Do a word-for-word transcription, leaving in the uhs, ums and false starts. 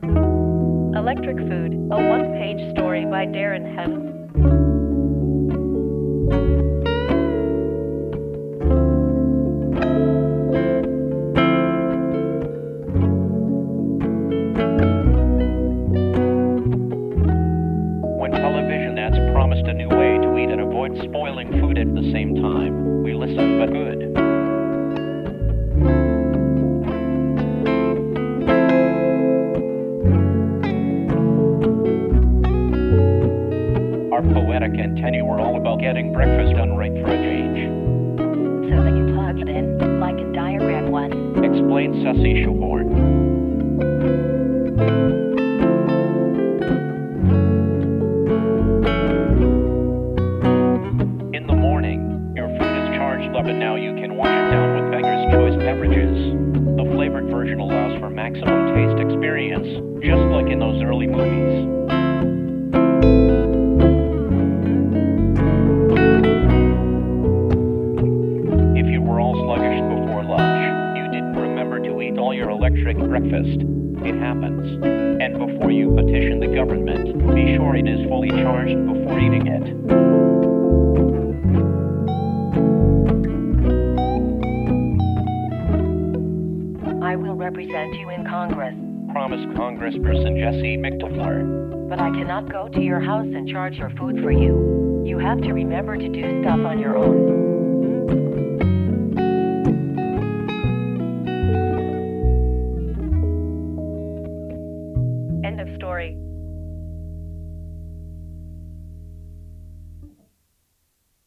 Electric Food, a one-page story by Darren Hess. When television ads promised a new way to eat and avoid spoiling food at the same time, we listened but good. Our poetic antennae were all about getting breakfast done right for a change. So that you plug it in, like in diagram one. Explained Ceci Shoehorn. In the morning, your food is charged up and now you can wash it down with Beggar's Choice beverages. The flavored version allows for maximum taste experience, just like in those early movies. If you were all sluggish before lunch, you didn't remember to eat all your electric breakfast. It happens. And before you petition the government, be sure it is fully charged before eating it. I will represent you in Congress, Promised Congressperson Jesse McDuffler. but I cannot go to your house and charge your food for you. You have to remember to do stuff on your own.